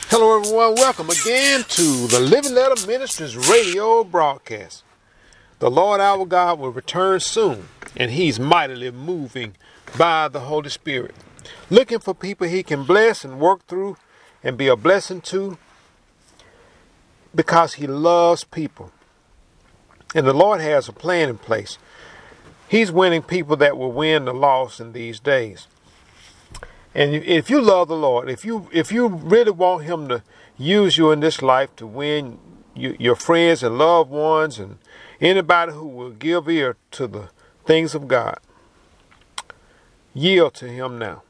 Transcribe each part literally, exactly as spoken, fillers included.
Hello everyone, welcome again to the Living Letter Ministries radio broadcast. The Lord our God will return soon, and He's mightily moving by the Holy Spirit, looking for people He can bless and work through and be a blessing to, because He loves people. And the Lord has a plan in place. He's winning people that will win the lost in these days. And if you love the Lord, if you if you really want Him to use you in this life to win you, your friends and loved ones and anybody who will give ear to the things of God, yield to Him now.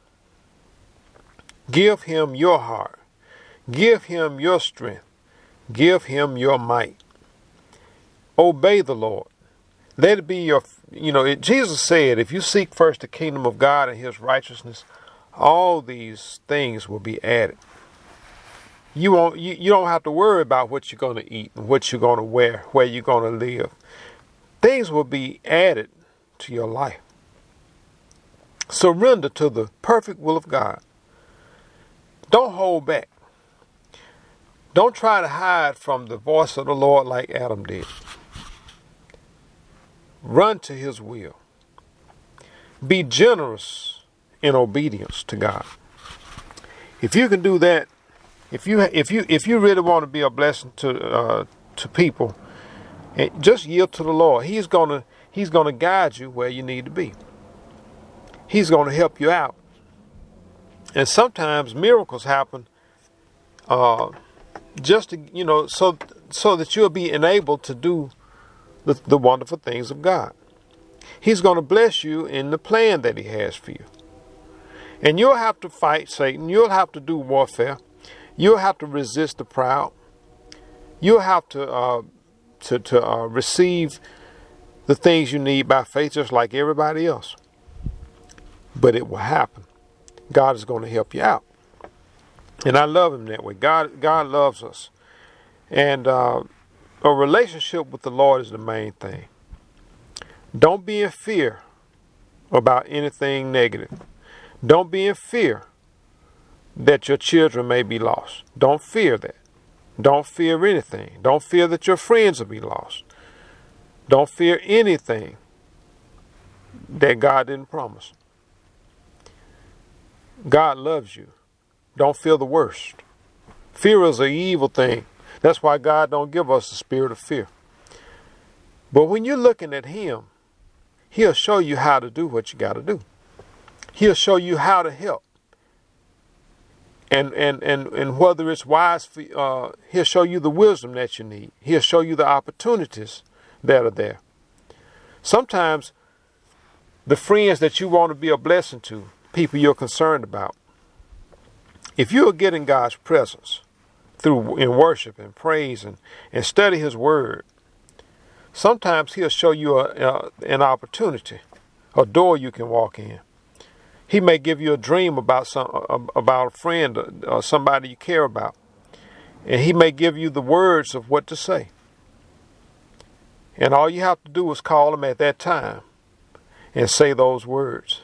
Give Him your heart. Give Him your strength. Give Him your might. Obey the Lord. Let it be your, you know, it, Jesus said, if you seek first the kingdom of God and His righteousness, all these things will be added. You won't. You, you don't have to worry about what you're going to eat and what you're going to wear, where you're going to live. Things will be added to your life. Surrender to the perfect will of God. Don't hold back. Don't try to hide from the voice of the Lord like Adam did. Run to His will. Be generous in obedience to God. If you can do that, if you if you if you really want to be a blessing to uh, to people, just yield to the Lord. He's gonna He's gonna guide you where you need to be. He's gonna help you out. And sometimes miracles happen, uh, just to, you know, so so that you'll be enabled to do the, the wonderful things of God. He's gonna bless you in the plan that He has for you. And you'll have to fight Satan. You'll have to do warfare. You'll have to resist the proud. You'll have to uh, to, to uh, receive the things you need by faith, just like everybody else. But it will happen. God is going to help you out. And I love Him that way. God, God loves us. And uh, a relationship with the Lord is the main thing. Don't be in fear about anything negative. Don't be in fear that your children may be lost. Don't fear that. Don't fear anything. Don't fear that your friends will be lost. Don't fear anything that God didn't promise. God loves you. Don't fear the worst. Fear is an evil thing. That's why God don't give us the spirit of fear. But when you're looking at Him, He'll show you how to do what you got to do. He'll show you how to help. And and, and, and whether it's wise, for, uh, He'll show you the wisdom that you need. He'll show you the opportunities that are there. Sometimes the friends that you want to be a blessing to, people you're concerned about, if you'll get in God's presence through in worship and praise and, and study His word, sometimes He'll show you a, a, an opportunity, a door you can walk in. He may give you a dream about some about a friend or somebody you care about. And He may give you the words of what to say. And all you have to do is call Him at that time and say those words.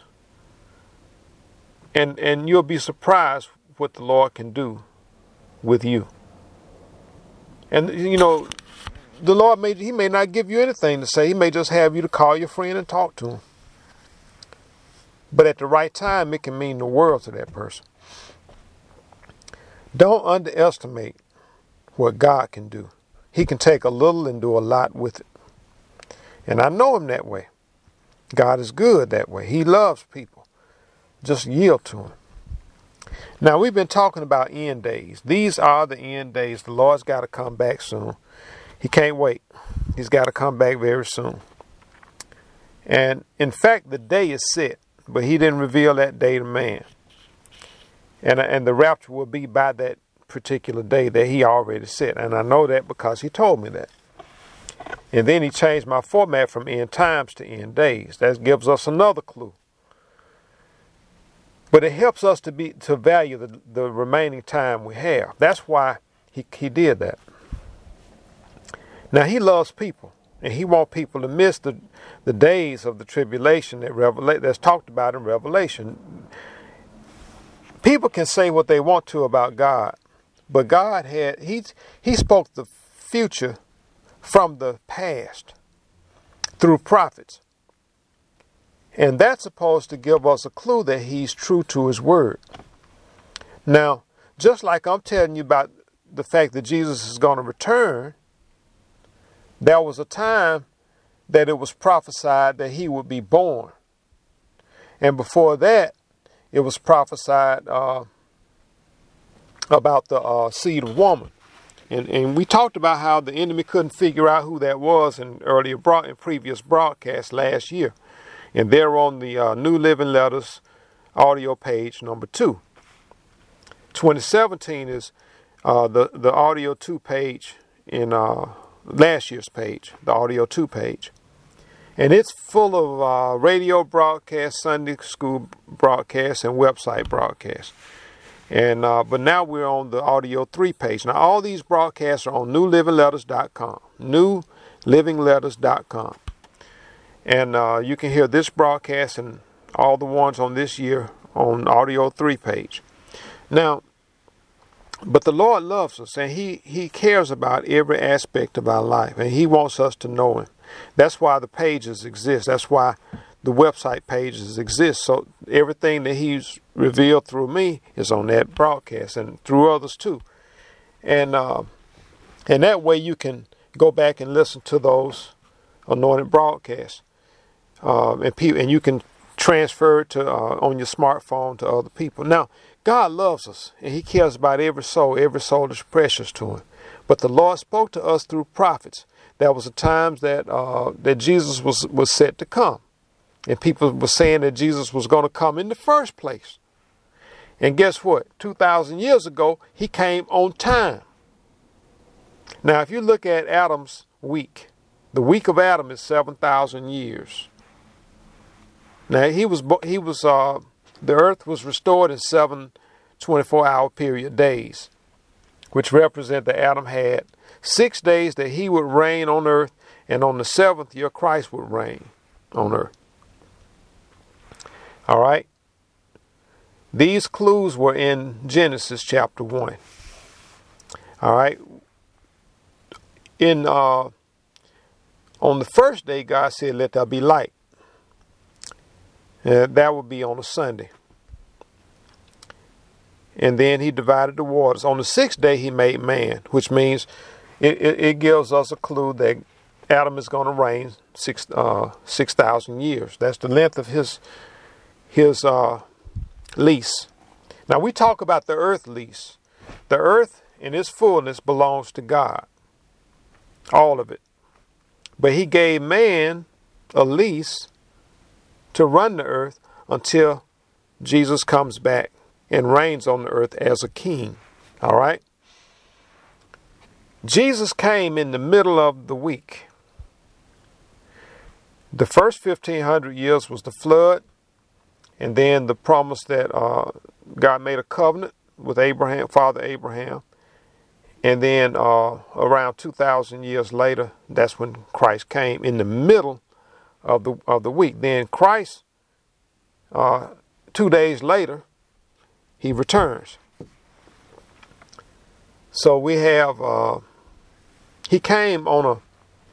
And and you'll be surprised what the Lord can do with you. And you know, the Lord may He may not give you anything to say. He may just have you to call your friend and talk to him. But at the right time, it can mean the world to that person. Don't underestimate what God can do. He can take a little and do a lot with it. And I know Him that way. God is good that way. He loves people. Just yield to Him. Now, we've been talking about end days. These are the end days. The Lord's got to come back soon. He can't wait. He's got to come back very soon. And in fact, the day is set. But He didn't reveal that day to man. And, and the rapture will be by that particular day that He already set. And I know that because He told me that. And then He changed my format from end times to end days. That gives us another clue. But it helps us to be to value the, the remaining time we have. That's why he, he did that. Now, He loves people. And He wants people to miss the, the days of the tribulation that Revela- that's talked about in Revelation. People can say what they want to about God, But God had, he, he spoke the future from the past through prophets. And that's supposed to give us a clue that he's true to his word. Now, just like I'm telling you about the fact that Jesus is going to return, there was a time that it was prophesied that he would be born. And before that, it was prophesied uh, about the uh, seed of woman. And, and we talked about how the enemy couldn't figure out who that was in earlier broad, in previous broadcasts last year. And they're on the uh, New Living Letters audio page number two. twenty seventeen is uh, the, the audio two page in uh, last year's page, the audio two page. And it's full of uh, radio broadcasts, Sunday school broadcasts, and website broadcasts. And uh, but now we're on the audio three page. Now all these broadcasts are on new living letters dot com, new living letters dot com. And uh, you can hear this broadcast and all the ones on this year on audio three page. Now, but the Lord loves us, and he, he cares about every aspect of our life, and he wants us to know him. That's why the pages exist. That's why the website pages exist. So everything that he's revealed through me is on that broadcast and through others too. And uh, and that way you can go back and listen to those anointed broadcasts. Uh, and, pe- and you can transfer it to uh, on your smartphone to other people. Now, God loves us, and he cares about every soul. Every soul is precious to him. But the Lord spoke to us through prophets. There was a time that uh, that Jesus was, was set to come. And people were saying that Jesus was going to come in the first place. And guess what? two thousand years ago, he came on time. Now, if you look at Adam's week, the week of Adam is seven thousand years. Now, he was, he was, uh, the earth was restored in seven twenty-four hour period days, which represent that Adam had six days that he would reign on earth, and on the seventh year, Christ would reign on earth. All right. These clues were in Genesis chapter one. All right. In, uh, on the first day, God said, let there be light. Uh, that would be on a Sunday. And then he divided the waters. On the sixth day, he made man, which means it, it, it gives us a clue that Adam is going to reign six uh, six thousand years. That's the length of his his uh, lease. Now we talk about the earth lease. The earth in its fullness belongs to God, all of it. But he gave man a lease to run the earth until Jesus comes back and reigns on the earth as a king. All right. Jesus came in the middle of the week. The first fifteen hundred years was the flood, and then the promise that uh, God made a covenant with Abraham, Father Abraham. And then uh, around two thousand years later, that's when Christ came in the middle of the of the week. Then Christ, uh, two days later, he returns. So we have, uh, he came on a,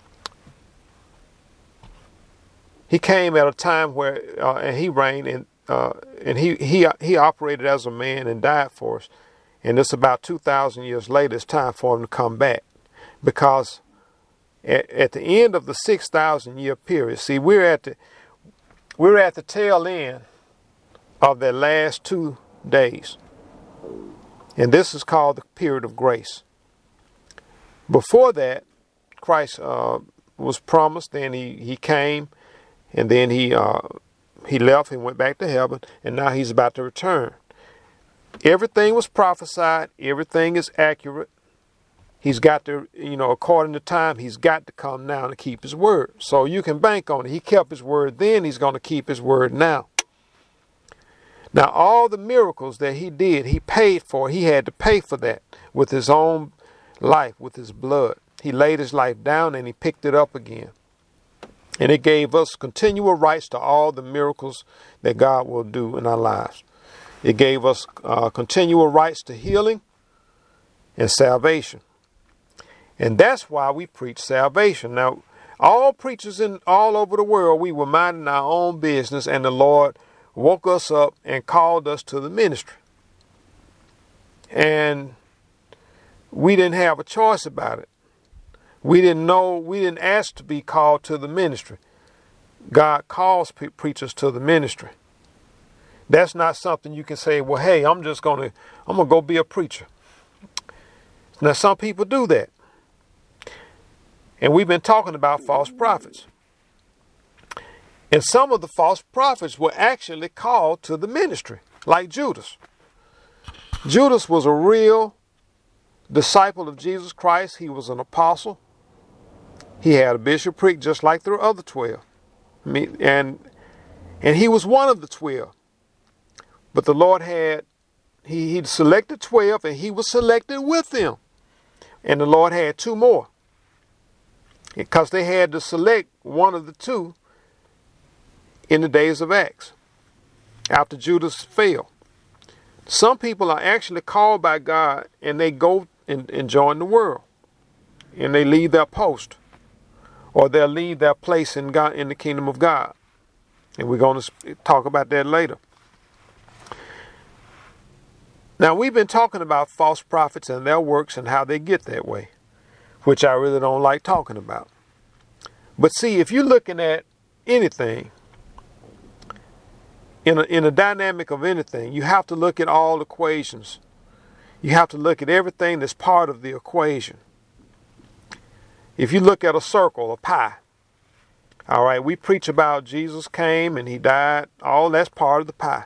he came at a time where, uh, and he reigned, and uh, and he he he operated as a man and died for us. And it's about two thousand years later, it's time for him to come back, because at, at the end of the six thousand year period, see, we're at the we're at the tail end of the last two days. And this is called the period of grace. Before that, Christ uh, was promised, then he, he came, and then he uh, he left and went back to heaven, and now he's about to return. Everything was prophesied. Everything is accurate. He's got to, you know, according to time, he's got to come now to keep his word. So you can bank on it. He kept his word then. He's going to keep his word now. Now, all the miracles that he did, he paid for. He had to pay for that with his own life, with his blood. He laid his life down and he picked it up again. And it gave us continual rights to all the miracles that God will do in our lives. It gave us uh, continual rights to healing. and salvation. And that's why we preach salvation. Now, all preachers in all over the world, we were minding our own business, and the Lord woke us up and called us to the ministry. And we didn't have a choice about it. We didn't know, we didn't ask to be called to the ministry. God calls pe- preachers to the ministry. That's not something you can say, well, hey, I'm just going to, I'm going to go be a preacher. Now, some people do that. And we've been talking about false prophets. And some of the false prophets were actually called to the ministry, like Judas. Judas was a real disciple of Jesus Christ. He was an apostle. He had a bishopric just like the other twelve. I mean, and, and he was one of the twelve. But the Lord had, he, he selected twelve, and he was selected with them. And the Lord had two more. Because they had to select one of the two in the days of Acts, after Judas fell. Some people are actually called by God, and they go and, and join the world. And they leave their post, or they'll leave their place in God, in the kingdom of God. And we're going to talk about that later. Now, we've been talking about false prophets and their works and how they get that way, which I really don't like talking about. But see, if you're looking at anything, in a, in a dynamic of anything, you have to look at all equations. You have to look at everything that's part of the equation. If you look at a circle, a pie, all right, we preach about Jesus came and he died. All that's part of the pie.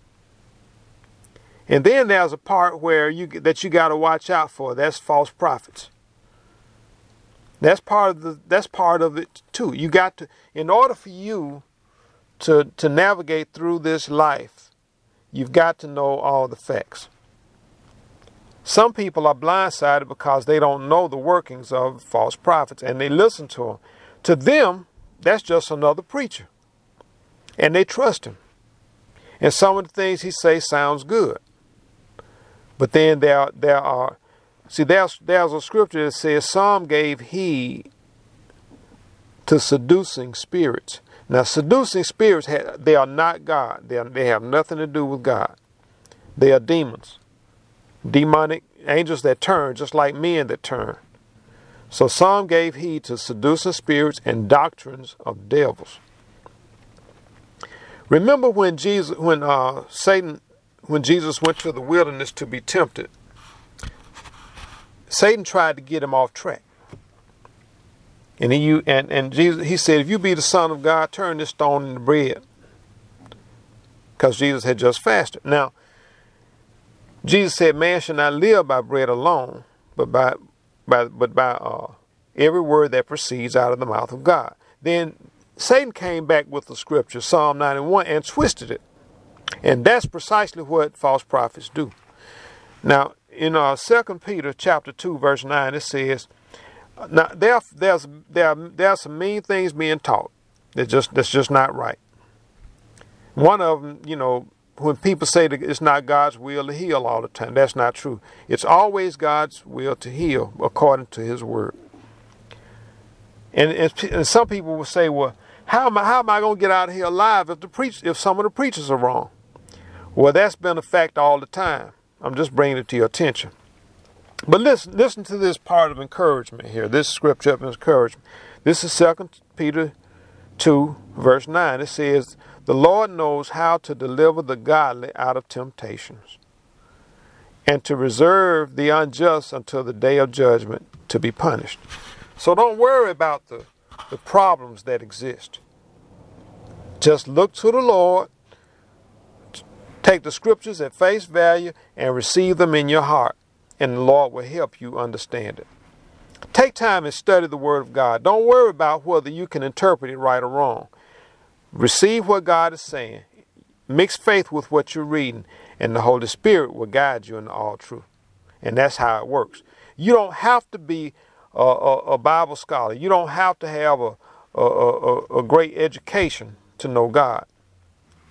And then there's a part where you that you got to watch out for. That's false prophets. That's part of the. That's part of it too. You got to, in order for you to to navigate through this life, you've got to know all the facts. Some people are blindsided because they don't know the workings of false prophets, and they listen to them. To them, that's just another preacher, and they trust him. And some of the things he says sounds good. But then there, there are, see, there's, there's a scripture that says some gave heed to seducing spirits. Now, seducing spirits, they are not God. They, are, they have nothing to do with God. They are demons. Demonic angels that turn, just like men that turn. So some gave heed to seducing spirits and doctrines of devils. Remember when Jesus, when uh, Satan, when Jesus went to the wilderness to be tempted, Satan tried to get him off track. And he and, and Jesus, he said, if you be the Son of God, turn this stone into bread. Because Jesus had just fasted. Now, Jesus said, man shall not live by bread alone, but by by but by uh, every word that proceeds out of the mouth of God. Then Satan came back with the scripture, Psalm ninety-one, and twisted it. And that's precisely what false prophets do. Now, in uh, Second Peter chapter two, verse nine, it says, now there, there's there, there are some mean things being taught that just that's just not right. One of them, you know, when people say that it's not God's will to heal all the time, that's not true. It's always God's will to heal according to his word. And, and, and some people will say, well, how am I, how am I going to get out of here alive if the preach, if some of the preachers are wrong? Well, that's been a fact all the time. I'm just bringing it to your attention. But listen, listen to this part of encouragement here. This scripture of encouragement. This is Second Peter two, verse nine. It says, the Lord knows how to deliver the godly out of temptations, and to reserve the unjust until the day of judgment to be punished. So don't worry about the, the problems that exist. Just look to the Lord, take the scriptures at face value, and receive them in your heart, and the Lord will help you understand it. Take time and study the Word of God. Don't worry about whether you can interpret it right or wrong. Receive what God is saying. Mix faith with what you're reading, and the Holy Spirit will guide you into all truth. And that's how it works. You don't have to be a, a, a Bible scholar. You don't have to have a, a, a, a great education to know God.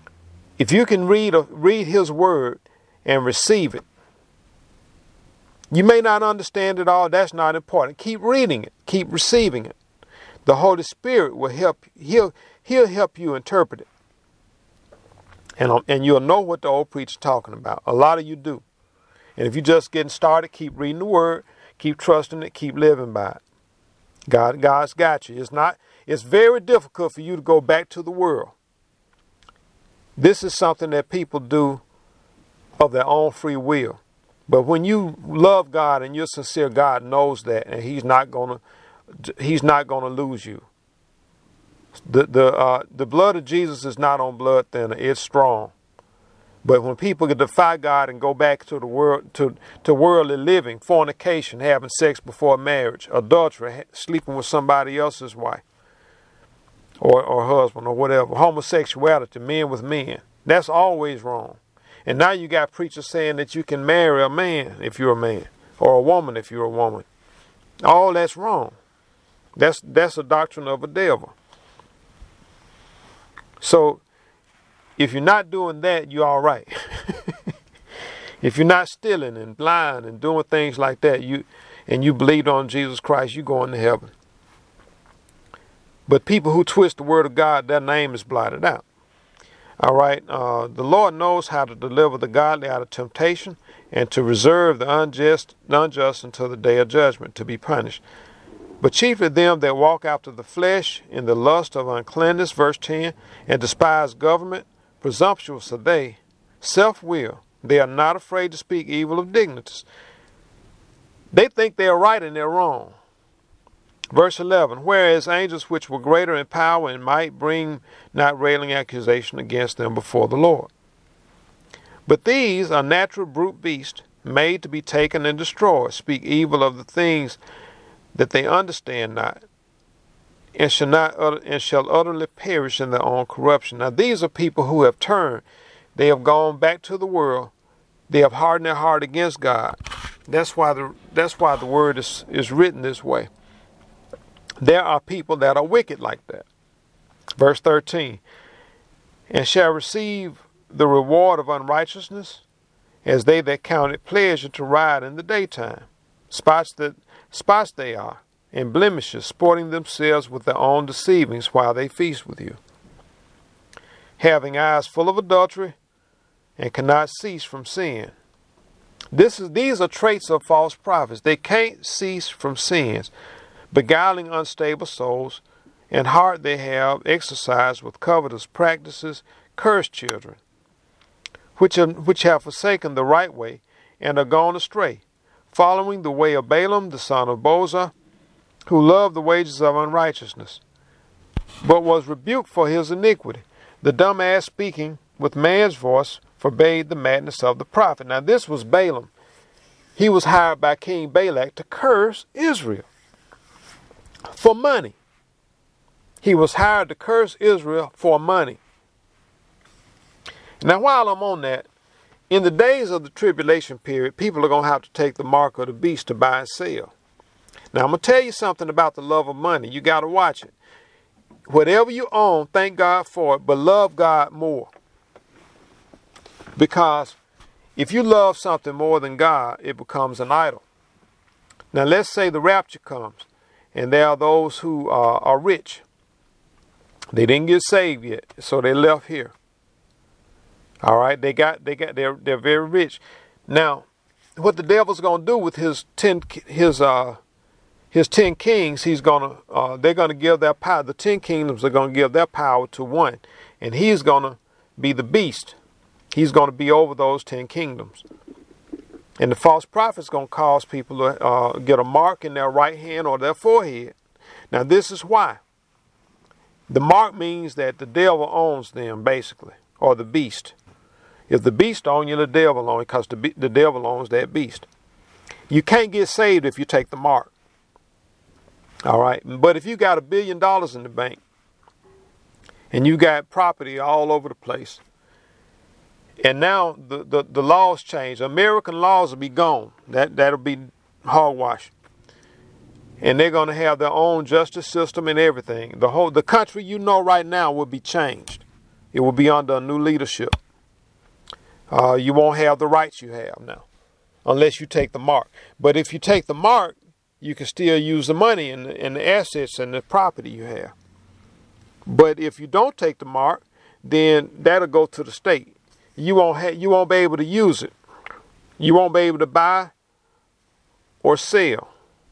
If you can read a, read His Word and receive it, You may not understand it all. That's not important. Keep reading it. Keep receiving it. The Holy Spirit will help. He'll, he'll help you interpret it. And, and you'll know what the old preacher's talking about. A lot of you do. And if you're just getting started, keep reading the word. Keep trusting it. Keep living by it. God, God's got you. It's not, it's very difficult for you to go back to the world. This is something that people do of their own free will. But when you love God and you're sincere, God knows that, and He's not gonna, He's not gonna lose you. The the uh, the blood of Jesus is not on blood thinner; it's strong. But when people defy God and go back to the world, to to worldly living, fornication, having sex before marriage, adultery, sleeping with somebody else's wife or or husband or whatever, homosexuality, men with men, that's always wrong. And now you got preachers saying that you can marry a man if you're a man, or a woman if you're a woman. All that's wrong. That's that's a doctrine of a devil. So if you're not doing that, you're all right. If you're not stealing and lying and doing things like that, you and you believe on Jesus Christ, you're going to heaven. But people who twist the word of God, their name is blotted out. All right, uh, the Lord knows how to deliver the godly out of temptation and to reserve the unjust, the unjust until the day of judgment, to be punished. But chiefly them that walk after the flesh in the lust of uncleanness, verse ten, and despise government, presumptuous are they, self-will. They are not afraid to speak evil of dignities. They think they are right and they're wrong. Verse eleven, whereas angels which were greater in power and might bring not railing accusation against them before the Lord. But these are natural brute beasts, made to be taken and destroyed, speak evil of the things that they understand not, and shall not utter, and shall utterly perish in their own corruption. Now these are people who have turned. They have gone back to the world. They have hardened their heart against God. That's why the that's why the word is, is written this way. There are people that are wicked like that. Verse thirteen, and shall receive the reward of unrighteousness, as they that count it pleasure to ride in the daytime. Spots that spots they are, and blemishes, sporting themselves with their own deceivings while they feast with you. Having eyes full of adultery, and cannot cease from sin. This is these are traits of false prophets. They can't cease from sins. Beguiling unstable souls, and heart they have exercised with covetous practices, cursed children, which, are, which have forsaken the right way, and are gone astray, following the way of Balaam the son of Bosor, who loved the wages of unrighteousness, but was rebuked for his iniquity. The dumb ass speaking with man's voice forbade the madness of the prophet. Now this was Balaam. He was hired by King Balak to curse Israel for money. He was hired to curse Israel for money. Now while I'm on that, in the days of the tribulation period, people are going to have to take the mark of the beast to buy and sell. Now I'm going to tell you something about the love of money. You got to watch it. Whatever you own, thank God for it, but love God more. Because if you love something more than God, it becomes an idol. Now let's say the rapture comes, and there are those who uh, are rich. They didn't get saved yet, so they left here. All right, they got, they got, they're they're very rich. Now, what the devil's going to do with his ten, his uh, his ten kings, he's gonna, uh, they're going to give their power. The ten kingdoms are going to give their power to one, and he's going to be the beast. He's going to be over those ten kingdoms. And the false prophet's going to cause people to uh, get a mark in their right hand or their forehead. Now, this is why. The mark means that the devil owns them, basically, or the beast. If the beast owns you, the devil owns you, because the, the devil owns that beast. You can't get saved if you take the mark. All right? But if you got a billion dollars in the bank, and you got property all over the place, and now the, the, the laws change. American laws will be gone. That, that'll be hogwash. And they're going to have their own justice system and everything. The whole the country you know right now will be changed. It will be under a new leadership. Uh, you won't have the rights you have now. unless you take the mark. But if you take the mark, you can still use the money and the, and the assets and the property you have. But if you don't take the mark, then that'll go to the state. You won't ha- you won't be able to use it. You won't be able to buy or sell.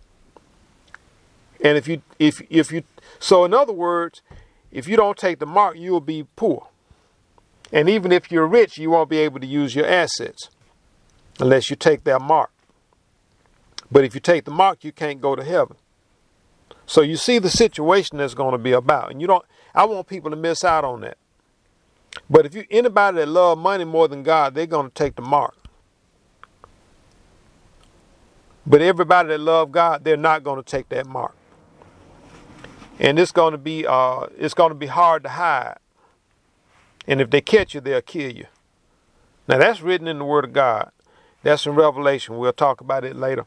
And if you if if you so in other words, if you don't take the mark, you will be poor. And even if you're rich, you won't be able to use your assets unless you take that mark. But if you take the mark, you can't go to heaven. So you see the situation that's going to be about. And you don't, I want people to miss out on that. But if you anybody that love money more than God, they're going to take the mark. But everybody that love God, they're not going to take that mark. And it's going to be uh, it's going to be hard to hide. And if they catch you, they'll kill you. Now that's written in the Word of God. That's in Revelation. We'll talk about it later.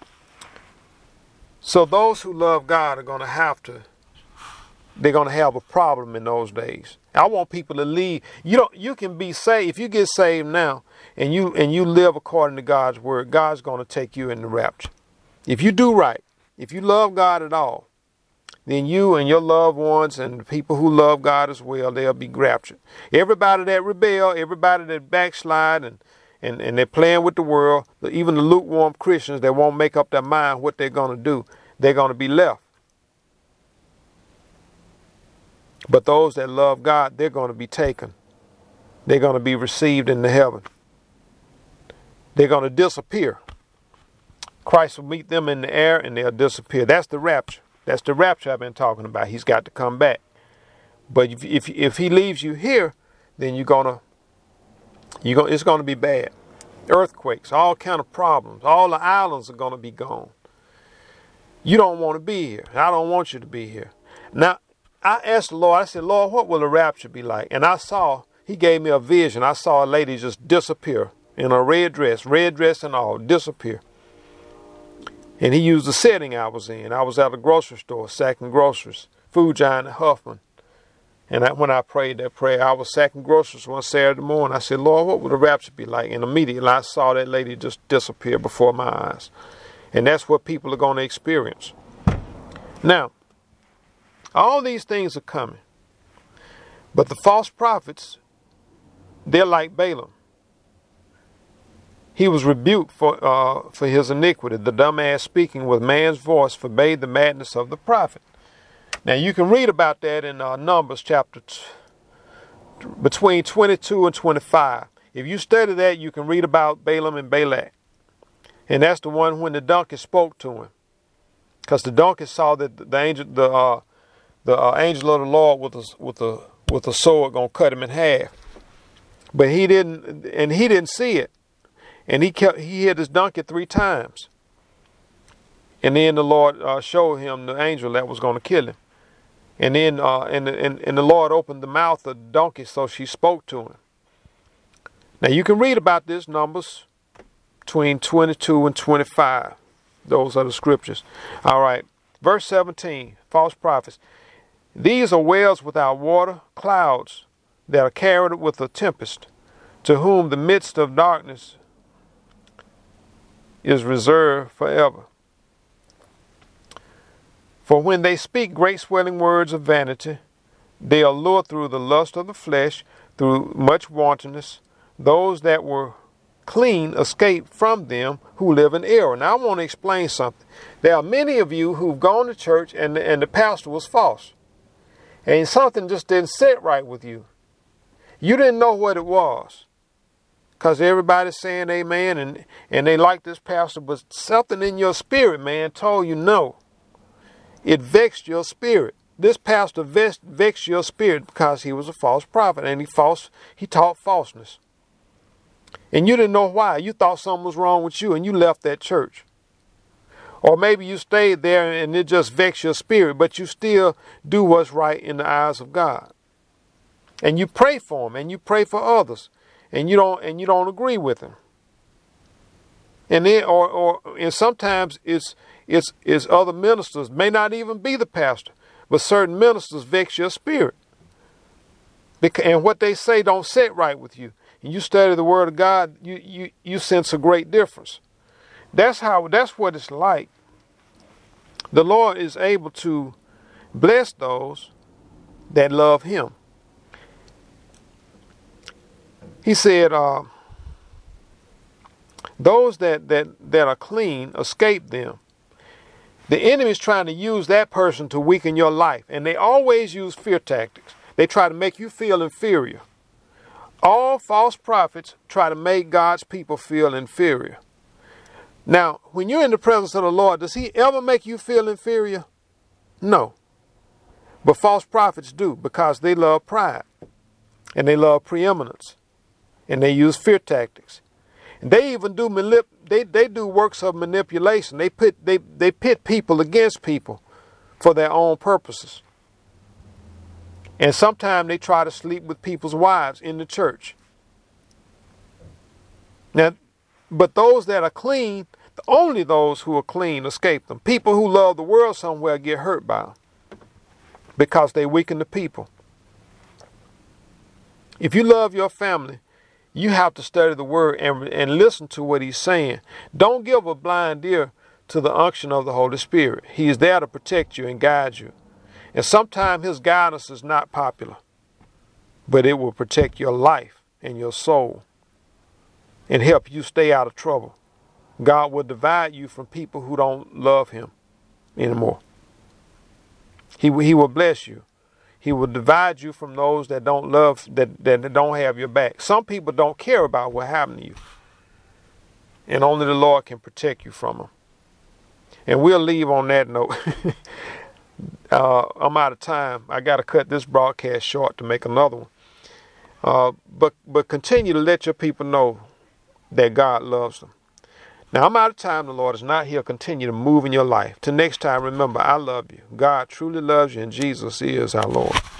So those who love God are going to have to, they're going to have a problem in those days. I want people to leave. You don't, you can be saved. If you get saved now and you and you live according to God's word, God's going to take you in the rapture. If you do right, if you love God at all, then you and your loved ones and the people who love God as well, they'll be raptured. Everybody that rebel, everybody that backslide and And, and they're playing with the world, even the lukewarm Christians that won't make up their mind what they're going to do, they're going to be left. But those that love God, they're going to be taken. They're going to be received into heaven. They're going to disappear. Christ will meet them in the air and they'll disappear. That's the rapture. That's the rapture I've been talking about. He's got to come back. But if if, if he leaves you here, then you're going to You go, it's going to be bad. Earthquakes, all kind of problems. All the islands are going to be gone. You don't want to be here. I don't want you to be here. Now, I asked the Lord, I said, Lord, what will the rapture be like? And I saw, he gave me a vision. I saw a lady just disappear in a red dress, red dress and all, disappear. And he used the setting I was in. I was at a grocery store, sacking groceries, Food Giant and Huffman. And I, when I prayed that prayer, I was sacking groceries one Saturday morning. I said, Lord, what would the rapture be like? And immediately I saw that lady just disappear before my eyes. And that's what people are going to experience. Now, all these things are coming. But the false prophets, they're like Balaam. He was rebuked for uh, for his iniquity. The dumbass speaking with man's voice forbade the madness of the prophet. Now, you can read about that in uh, Numbers chapter t- between twenty-two and twenty-five. If you study that, you can read about Balaam and Balak. And that's the one when the donkey spoke to him. Because the donkey saw that the angel, the uh, the uh, angel of the Lord with a, with a, with a sword going to cut him in half. But he didn't, and he didn't see it. And he kept, he hit his donkey three times. And then the Lord uh, showed him the angel that was going to kill him. And then uh, and, and, and the Lord opened the mouth of the donkey so she spoke to him. Now you can read about this, Numbers between twenty-two and twenty-five. Those are the scriptures. All right. Verse seventeen, false prophets. These are wells without water, clouds that are carried with a tempest, to whom the midst of darkness is reserved forever. For when they speak great swelling words of vanity, they allure through the lust of the flesh, through much wantonness. Those that were clean escape from them who live in error. Now I want to explain something. There are many of you who've gone to church and, and the pastor was false. And something just didn't sit right with you. You didn't know what it was. Because everybody's saying amen and, and they like this pastor, but something in your spirit, man, told you no. It vexed your spirit. This pastor vexed, vexed your spirit because he was a false prophet and he false he taught falseness. And you didn't know why. You thought something was wrong with you and you left that church. Or maybe you stayed there and it just vexed your spirit, but you still do what's right in the eyes of God. And you pray for him and you pray for others. And you don't and you don't agree with him. And then or or and sometimes it's it's it's other ministers, may not even be the pastor, but certain ministers vex your spirit. Because, and what they say don't sit right with you. And you study the word of God, you you you sense a great difference. That's how, that's what it's like. The Lord is able to bless those that love him. He said, uh, those that, that, that are clean, escape them. The enemy is trying to use that person to weaken your life. And they always use fear tactics. They try to make you feel inferior. All false prophets try to make God's people feel inferior. Now, when you're in the presence of the Lord, does he ever make you feel inferior? No. But false prophets do, because they love pride and they love preeminence and they use fear tactics. And they even do manip- they, they do works of manipulation. They put they, they pit people against people for their own purposes. And sometimes they try to sleep with people's wives in the church. Now, but those that are clean, only those who are clean escape them. People who love the world somewhere get hurt by them because they weaken the people. If you love your family, you have to study the word and, and listen to what he's saying. Don't give a blind ear to the unction of the Holy Spirit. He is there to protect you and guide you. And sometimes his guidance is not popular, but it will protect your life and your soul and help you stay out of trouble. God will divide you from people who don't love him anymore. He, he will bless you. He will divide you from those that don't love, that, that don't have your back. Some people don't care about what happened to you. And only the Lord can protect you from them. And we'll leave on that note. uh, I'm out of time. I got to cut this broadcast short to make another one. Uh, but, but continue to let your people know that God loves them. Now, I'm out of time. The Lord is not here. Continue to move in your life. Till next time, remember, I love you. God truly loves you, and Jesus is our Lord.